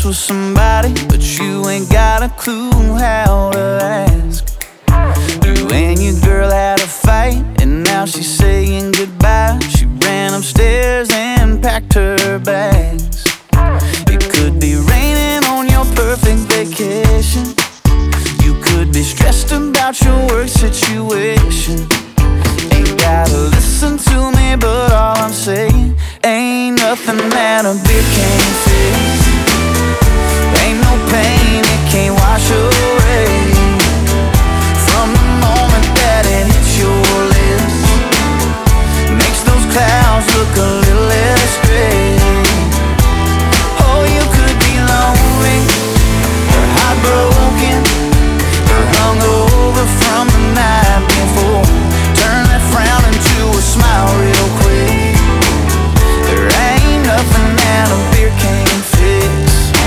with somebody, but you ain't got a clue how to ask. You and your girl had a fight, and now she's saying goodbye. She ran upstairs and packed her bags. It could be raining on your perfect vacation. You could be stressed about your work situation. Ain't gotta listen to me, but all I'm saying, ain't nothing that a beer can't fix. Ain't no pain it can't wash away. From the moment that it hits your lips, makes those clouds look a little less gray. Oh, you could be lonely, or heartbroken, or hungover from the night before. Turn that frown into a smile real quick. There ain't nothing that a beer can't fix.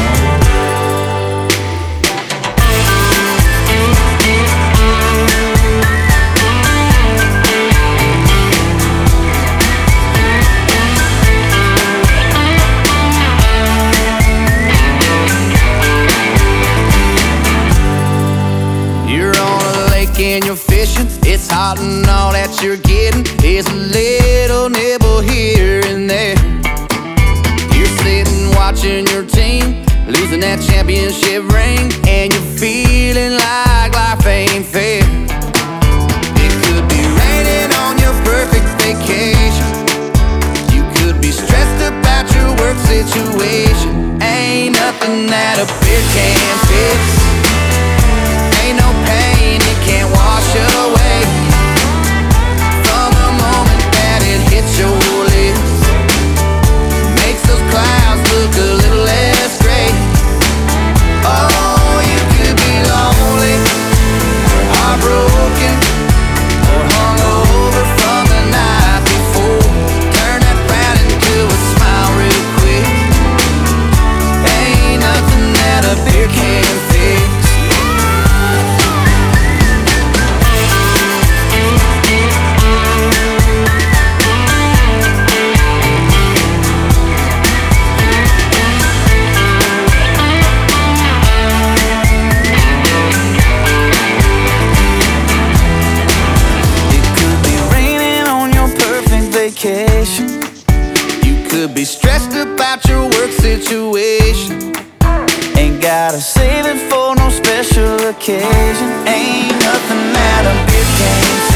You're on a lake and you're fishing. It's hot and all that you're getting is a little nibble here and there. You're sitting watching your team losing that championship ring, and you're feeling like life ain't fair. It could be raining on your perfect vacation. You could be stressed about your work situation. Ain't nothing that a beer can't fix. Ain't no pain it can't wash away. From the moment that it hits your lips, makes those clouds look a little less gray. Oh, you could be lonely, or heartbroken, or hungover from the night before. Turn that frown into a smile real quick. Ain't nothing that a beer can't fix. You could be stressed about your work situation. Ain't gotta save it for no special occasion. Ain't nothing that a beer can't